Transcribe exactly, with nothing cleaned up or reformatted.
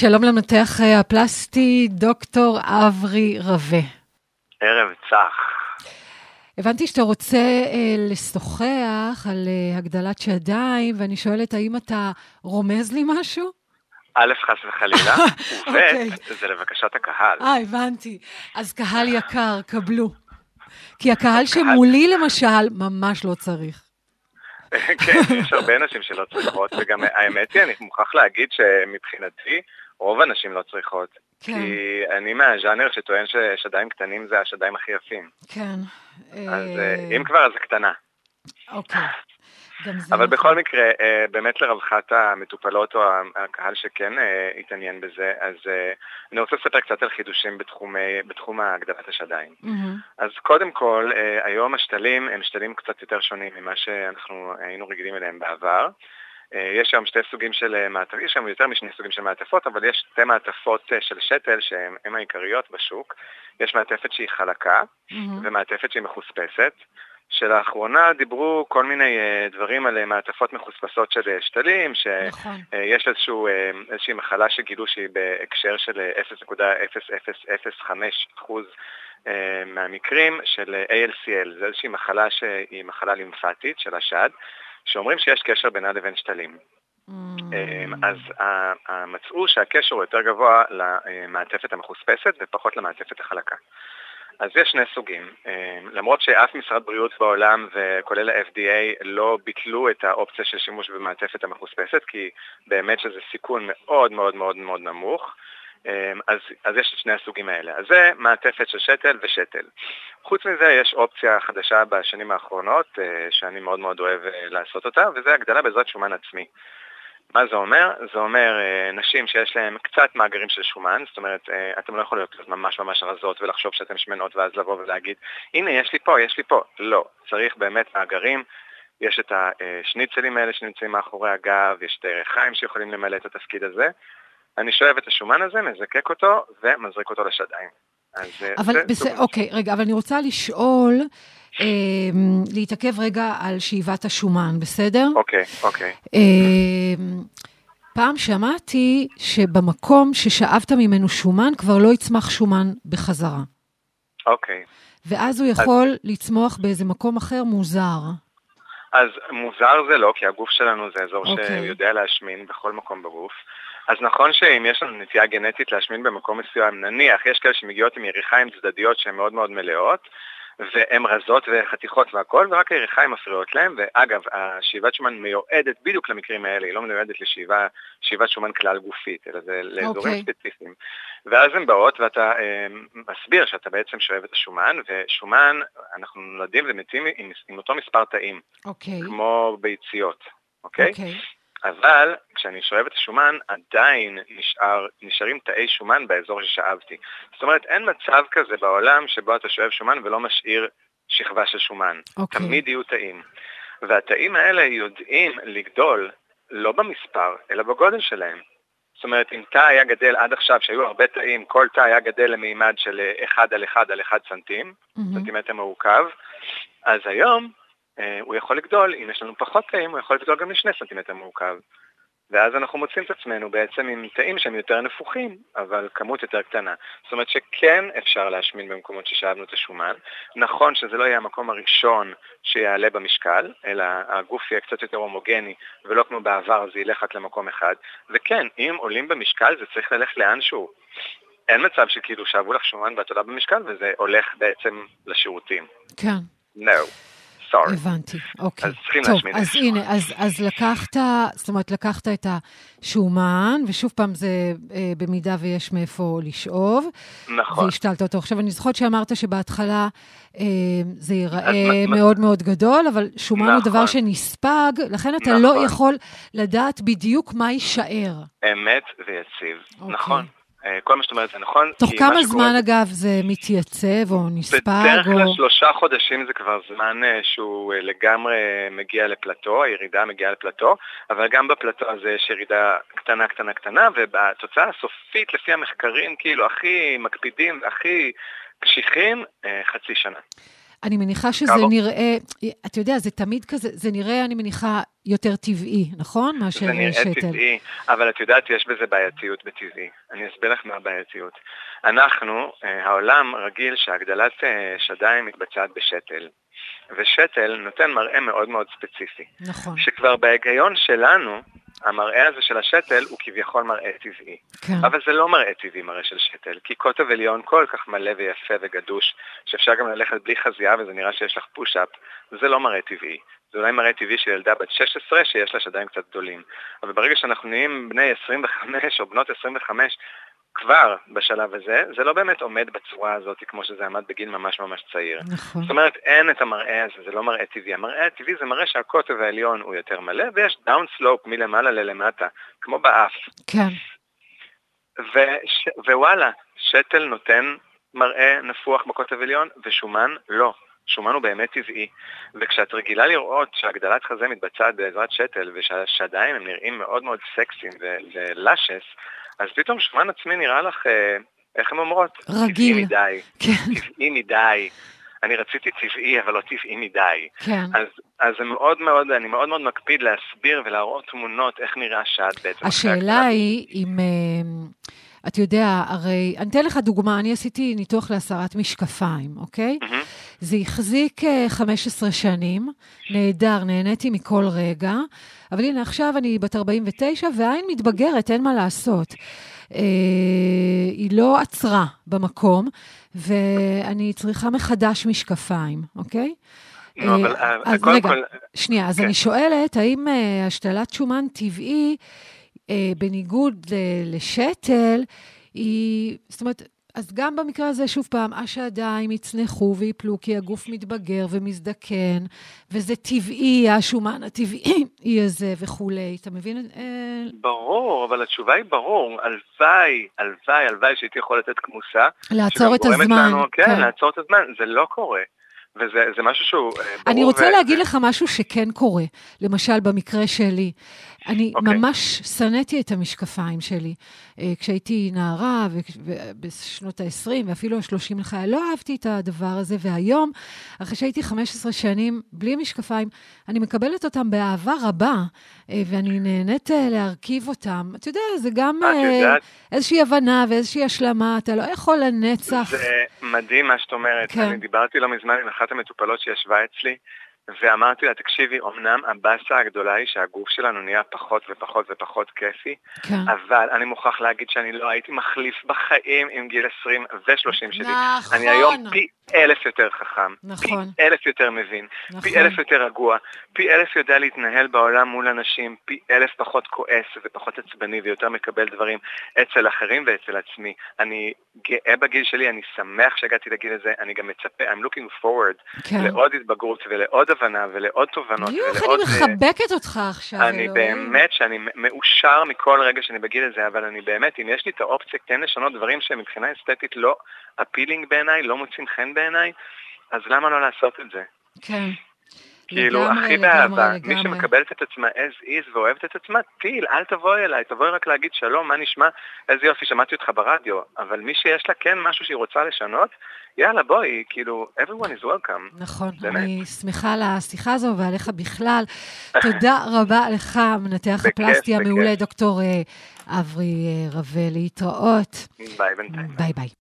שלום למנתח הפלסטי, דוקטור אברי רווה. ערב צח. הבנתי שאתה רוצה אה, לשוחח על אה, הגדלת שדיים, ואני שואלת, האם אתה רומז לי משהו? א', חס וחלילה, וב', זה לבקשת הקהל. אה, הבנתי. אז קהל יקר, קבלו. כי הקהל שמולי למשל, ממש לא צריך. כן, יש הרבה אנשים שלא צריכות, וגם האמת היא, אני מוכרח להגיד שמבחינתי, רוב האנשים לא צריכות. כן. כי אני מהז'אנר שטוען ששדיים קטנים זה השדיים הכי יפים. כן. אז אם כבר, אז קטנה. אוקיי. גם זה אבל נכון. בכל מקרה, באמת לרווחת המטופלות או הקהל שכן התעניין בזה, אז אני רוצה לספר קצת על חידושים בתחום, בתחום הגדלת השדיים. Mm-hmm. אז קודם כל, היום השתלים הם שתלים קצת יותר שונים ממה שאנחנו היינו רגילים אליהם בעבר. יש שם שתי סוגים של מעטפות, יש שם יותר משני סוגים של מעטפות, אבל יש שתי מעטפות של שתל שהן העיקריות בשוק. יש מעטפת שהיא חלקה, Mm-hmm. ומעטפת שהיא מחוספסת. שלאחרונה דיברו כל מיני דברים על מעטפות מחוספסות של שתלים, שיש איזשהו, איזושהי מחלה שגילו שהיא בהקשר של אפס נקודה אפס אפס אפס חמש אחוז מהמקרים של איי אל סי אל. זו איזושהי מחלה שהיא מחלה לימפטית של השד, שאומרים שיש קשר בינה לבין שתלים. Mm. אז מצאו שהקשר הוא יותר גבוה למעטפת המחוספסת ופחות למעטפת החלקה. אז יש שני סוגים, למרות שאף משרד בריאות בעולם וכולל ה-אף די איי לא ביטלו את האופציה של שימוש במעטפת המחוספסת, כי באמת שזה סיכון מאוד מאוד מאוד מאוד נמוך, אז, אז יש את שני הסוגים האלה. אז זה מעטפת של שתל ושתל. חוץ מזה יש אופציה חדשה בשנים האחרונות, שאני מאוד מאוד אוהב לעשות אותה, וזה הגדלה בעזרת שומן עצמי. מה זה אומר? זה אומר נשים שיש להם קצת מאגרים של שומן, זאת אומרת, אתם לא יכולים להיות ממש ממש רזות ולחשוב שאתם שמנות ואז לבוא ולהגיד, הנה יש לי פה, יש לי פה. לא, צריך באמת מאגרים, יש את השניצלים האלה שנמצאים מאחורי הגב, יש את הירכיים שיכולים למלא את התפקיד הזה. אני שואב את השומן הזה, מזקק אותו ומזריק אותו לשדיים. אבל בסדר, אוקיי, רגע, אבל אני רוצה לשאול, אה, להתעכב רגע על שאיבת השומן, בסדר? אוקיי, אוקיי. אה, פעם שמעתי שבמקום ששאבת ממנו שומן, כבר לא יצמח שומן בחזרה. אוקיי. ואז הוא יכול אז... לצמוח באיזה מקום אחר מוזר. אז מוזר זה לא, כי הגוף שלנו זה אזור אוקיי. שיודע להשמין בכל מקום בגוף. אז נכון שאם יש לנו נטייה גנטית להשמין במקום מסוים, נניח, יש כאלה שמגיעות עם יריחיים צדדיות שהן מאוד מאוד מלאות, והן רזות וחתיכות והכל, ורק היריחיים מפריעות להם, ואגב, השאיבת שומן מיועדת בדיוק למקרים האלה, היא לא מיועדת לשאיבת שומן כלל גופית, אלא זה לאזורים Okay. ספציפיים. ואז הן באות, ואתה אה, מסביר שאתה בעצם שואב את השומן, ושומן, אנחנו נולדים ומתים עם, עם אותו מספר תאים, Okay. כמו ביציות, אוקיי? Okay. אבל כשאני שואב את השומן, עדיין נשאר, נשארים תאי שומן באזור ששאבתי. זאת אומרת, אין מצב כזה בעולם שבו אתה שואב שומן ולא משאיר שכבה של שומן. Okay. תמיד יהיו תאים. והתאים האלה יודעים לגדול לא במספר, אלא בגודל שלהם. זאת אומרת, אם תא היה גדל עד עכשיו, שהיו הרבה תאים, כל תא היה גדל למימד של אחד על אחד על אחד סנטים, mm-hmm. סנטימטר מעוקב, אז היום הוא יכול לגדול, אם יש לנו פחות תאים, הוא יכול לגדול גם לשני סנטימטר מעוקב. ואז אנחנו מוצאים את עצמנו בעצם עם תאים שהם יותר נפוחים, אבל כמות יותר קטנה. זאת אומרת שכן אפשר להשמין במקומות ששאבנו את השומן. נכון שזה לא יהיה המקום הראשון שיעלה במשקל, אלא הגוף יהיה קצת יותר הומוגני, ולא כמו בעבר זה ילך רק למקום אחד. וכן, אם עולים במשקל זה צריך ללכת לאנשהו. אין מצב שכאילו שאבו לך שומן ואת עולה במשקל, וזה הולך בעצם לשירותים. כן. No. Sorry. הבנתי, אוקיי. אז צריכים טוב, להשמיד את אז השומן. הנה, אז, אז לקחת, זאת אומרת, לקחת את השומן, ושוב פעם זה אה, במידה ויש מאיפה לשאוב. נכון. והשתלת אותו. עכשיו, אני זוכרת שאמרת שבהתחלה אה, זה ייראה אז, מאוד מאוד גדול, אבל שומן נכון. הוא דבר שנספג, לכן אתה נכון. לא יכול לדעת בדיוק מה יישאר. אמת ויציב. אוקיי. נכון. כל מה שאת אומרת זה נכון. תוך כמה זמן אגב זה מתייצב או נספג? בדרך כלל או... שלושה חודשים זה כבר זמן שהוא לגמרי מגיע לפלטו, הירידה מגיעה לפלטו, אבל גם בפלטו הזה יש ירידה קטנה קטנה קטנה, ובתוצאה הסופית לפי המחקרים כאילו הכי מקפידים, הכי קשיחים, חצי שנה. אני מניחה שזה נראה, אתה יודע, זה תמיד כזה, זה נראה, אני מניחה, יותר טבעי, נכון? זה נראה טבעי, אבל את יודעת, יש בזה בעייתיות בטבעי. אני אסביר לך מה הבעייתיות. אנחנו, העולם רגיל שהגדלת שדיים מתבצעת בשתל. ושתל נותן מראה מאוד מאוד ספציפי. נכון. שכבר בהיגיון שלנו, המראה הזה של השתל הוא כביכול מראה טבעי. כן. אבל זה לא מראה טבעי, מראה של שתל, כי קוטב עליון כל כך מלא ויפה וגדוש, שאפשר גם ללכת בלי חזייה וזה נראה שיש לך פוש-אפ, זה לא מראה טבעי. זה אולי מראה טבעי של ילדה בת שש עשרה שיש לה שדיים קצת גדולים. אבל ברגע שאנחנו נהיים בני עשרים וחמש או בנות עשרים וחמש, כבר בשלב הזה, זה לא באמת עומד בצורה הזאת כמו שזה עמד בגיל ממש ממש צעיר. נכון. זאת אומרת, אין את המראה הזה, זה לא מראה טבעי. המראה הטבעי זה מראה שהקוטב העליון הוא יותר מלא, ויש דאון סלופ מלמעלה ללמטה, כמו באף. כן. וש... ווואלה, שתל נותן מראה נפוח בקוטב עליון, ושומן לא. שומן הוא באמת טבעי. וכשאת רגילה לראות שהגדלת חזה מתבצעת בעזרת שתל, ושהשדיים הם נראים מאוד מאוד סקסיים ולשס, אז פתאום שומן עצמי נראה לך, איך הם אומרות? רגיל. טבעי מדי. כן. טבעי מדי. אני רציתי טבעי, אבל לא טבעי מדי. כן. אז, אז זה מאוד מאוד, אני מאוד מאוד מקפיד להסביר ולהראות תמונות איך נראה שד בעצם. השאלה היא, אם, אתה יודע, הרי, אני אתן לך דוגמה, אני עשיתי ניתוח להסרת משקפיים, אוקיי? Mm-hmm. זה החזיק חמש עשרה שנים, נהדר, נהניתי מכל רגע, אבל הנה עכשיו אני בת ארבעים ותשע, והעין מתבגרת, אין מה לעשות. אה, היא לא עצרה במקום, ואני צריכה מחדש משקפיים, אוקיי? לא, אבל אז כל רגע, כל... שנייה, אז אני שואלת, האם השתלת שומן טבעי, בניגוד לשתל, היא, זאת אומרת, אז גם במקרה הזה, שוב פעם, השדיים יצנחו ויפלו, כי הגוף מתבגר ומזדקן, וזה טבעי, השומן הטבעי היא הזה וכולי. אתה מבין? ברור, אבל התשובה היא ברור. הלוואי, הלוואי, הלוואי שהייתי יכול לתת כמוסה. לעצור את הזמן. לנו, כן, כן, לעצור את הזמן. זה לא קורה. וזה זה משהו שהוא... אני רוצה ו... להגיד לך משהו שכן קורה. למשל, במקרה שלי. אני okay. ממש סנתי את המשקפיים שלי. כשהייתי נערה בשנות ה-עשרים ואפילו ה-שלושים לחיי, לא אהבתי את הדבר הזה, והיום, אחרי שהייתי חמש עשרה שנים בלי משקפיים, אני מקבלת אותם באהבה רבה, ואני נהנית להרכיב אותם. אתה יודע, זה גם איזושהי הבנה ואיזושהי השלמה, אתה לא יכול לנצח. זה מדהים מה שאת אומרת. כן. אני דיברתי לא מזמן עם אחת המטופלות שישבה אצלי, ואמרתי לה, תקשיבי, אמנם הבאסה הגדולה היא שהגוף שלנו נהיה פחות ופחות ופחות כיפי, כן. אבל אני מוכרח להגיד שאני לא הייתי מחליף בחיים עם גיל עשרים ו-שלושים שלי. נכון. אני היום פי אלף יותר חכם, נכון. פי אלף יותר מבין, נכון. פי אלף יותר רגוע, פי אלף יודע להתנהל בעולם מול אנשים, פי אלף פחות כועס ופחות עצבני ויותר מקבל דברים אצל אחרים ואצל עצמי. אני גאה בגיל שלי, אני שמח שהגעתי לגיל הזה, אני גם מצפה, I'm looking forward כן. לעוד התבגרות ולעוד הבנה ולעוד תובנות. יוח, אני מחבקת אותך עכשיו. אני באמת שאני מאושר מכל רגע שאני בגיל הזה, אבל אני באמת, אם יש לי את האופציה כן לשנות דברים שמבחינה אסתטית לא אפילינג בעיניי, לא מוצאים חן בעיניי, אז למה לא לעשות את זה? כן. כאילו, הכי באהבה, מי שמקבלת את עצמה as is ואוהבת את עצמה, טיל, אל תבואי אליי, תבואי רק להגיד שלום, מה נשמע, איזה יופי, שמעתי אותך ברדיו, אבל מי שיש לה כן משהו שהיא רוצה לשנות, יאללה, בואי, כאילו, everyone is welcome. נכון, אני שמחה על השיחה הזו ועליך בכלל. תודה רבה לך, מנתח הפלסטי המעולה, דוקטור אברי רווה, להתראות. ביי בינתיים. ביי ביי.